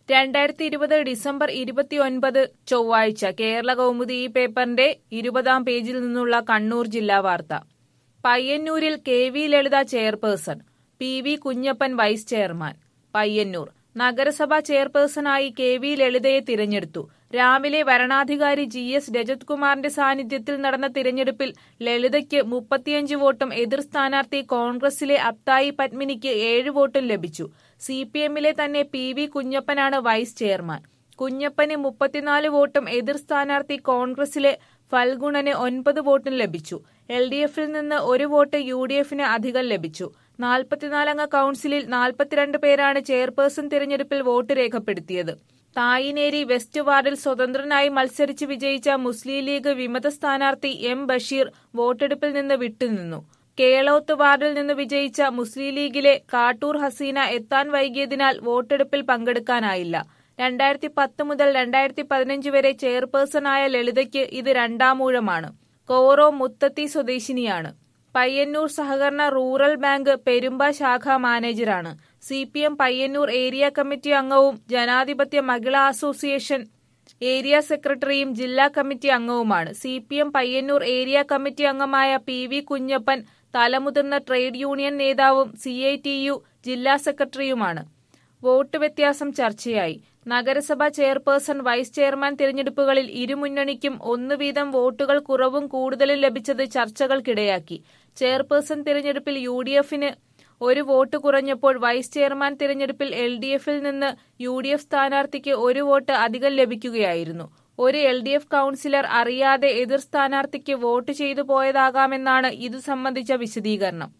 2020 December 29 ചൊവ്വാഴ്ച കേരള കൗമുദി ഈ പേപ്പറിന്റെ 20-ാം പേജിൽ നിന്നുള്ള കണ്ണൂർ ജില്ലാ വാർത്ത. പയ്യന്നൂരിൽ K V. Lalitha chairperson, P V. Kunhappan vice chairman. Payyanur നഗരസഭാ ചെയർപേഴ്സണായി കെ.വി. ലളിതയെ തിരഞ്ഞെടുത്തു. രാവിലെ വരണാധികാരി ജി.എസ്. രജത് കുമാറിന്റെ സാന്നിധ്യത്തിൽ നടന്ന തിരഞ്ഞെടുപ്പിൽ ലളിതയ്ക്ക് 35 വോട്ടും എതിർ സ്ഥാനാർത്ഥി കോൺഗ്രസിലെ അബ്തായി പത്മിനിക്ക് 7 വോട്ടും ലഭിച്ചു. സിപിഎമ്മിലെ തന്നെ പി.വി. കുഞ്ഞപ്പനാണ് വൈസ് ചെയർമാൻ. കുഞ്ഞപ്പന് 34 വോട്ടും എതിർ സ്ഥാനാർത്ഥി കോൺഗ്രസിലെ ഫൽഗുണന് 9 വോട്ടും ലഭിച്ചു. എൽ.ഡി.എഫിൽ നിന്ന് 1 വോട്ട് യു.ഡി.എഫിന് അധികം ലഭിച്ചു. 44-അംഗ കൌൺസിലിൽ 42 പേരാണ് ചെയർപേഴ്സൺ തിരഞ്ഞെടുപ്പിൽ വോട്ട് രേഖപ്പെടുത്തിയത്. തായിനേരി വെസ്റ്റ് വാർഡിൽ സ്വതന്ത്രനായി മത്സരിച്ച് വിജയിച്ച മുസ്ലിം ലീഗ് വിമത സ്ഥാനാർത്ഥി എം ബഷീർ വോട്ടെടുപ്പിൽ നിന്ന് വിട്ടുനിന്നു. കേളോത്ത് വാർഡിൽ നിന്ന് വിജയിച്ച മുസ്ലിം ലീഗിലെ കാട്ടൂർ ഹസീന എത്താൻ വൈകിയതിനാൽ വോട്ടെടുപ്പിൽ പങ്കെടുക്കാനായില്ല. 2010 മുതൽ 2015 വരെ ചെയർപേഴ്സണായ ലളിതയ്ക്ക് ഇത് 2ാം ഊഴമാണ്. കോറോ മുത്തത്തി സ്വദേശിനിയാണ്. പയ്യന്നൂർ സഹകരണ റൂറൽ ബാങ്ക് പെരുമ്പ ശാഖാ മാനേജരാണ്. സിപിഎം പയ്യന്നൂർ ഏരിയ കമ്മിറ്റി അംഗവും ജനാധിപത്യ മഹിളാ അസോസിയേഷൻ ഏരിയ സെക്രട്ടറിയും ജില്ലാ കമ്മിറ്റി അംഗവുമാണ്. സിപിഎം പയ്യന്നൂർ ഏരിയ കമ്മിറ്റി അംഗമായ പി.വി. കുഞ്ഞപ്പൻ തലമുതിർന്ന ട്രേഡ് യൂണിയൻ നേതാവും CITU ജില്ലാ സെക്രട്ടറിയുമാണ്. വോട്ട് വ്യത്യാസം ചർച്ചയായി. നഗരസഭാ ചെയർപേഴ്സൺ വൈസ് ചെയർമാൻ തിരഞ്ഞെടുപ്പുകളിൽ ഇരുമുന്നണിക്കും 1 വീതം വോട്ടുകൾ കുറവും കൂടുതലും ലഭിച്ചത് ചർച്ചകൾക്കിടയാക്കി. ചെയർപേഴ്സൺ തിരഞ്ഞെടുപ്പിൽ യു.ഡി.എഫിന് 1 വോട്ട് കുറഞ്ഞപ്പോൾ വൈസ് ചെയർമാൻ തിരഞ്ഞെടുപ്പിൽ എൽ.ഡി.എഫിൽ നിന്ന് യു.ഡി.എഫ് സ്ഥാനാർത്ഥിക്ക് 1 വോട്ട് അധികം ലഭിക്കുകയായിരുന്നു. ഒരു എൽ.ഡി.എഫ് കൌൺസിലർ അറിയാതെ എതിർ സ്ഥാനാർത്ഥിക്ക് വോട്ട് ചെയ്തു പോയതാകാമെന്നാണ് ഇതു സംബന്ധിച്ച വിശദീകരണം.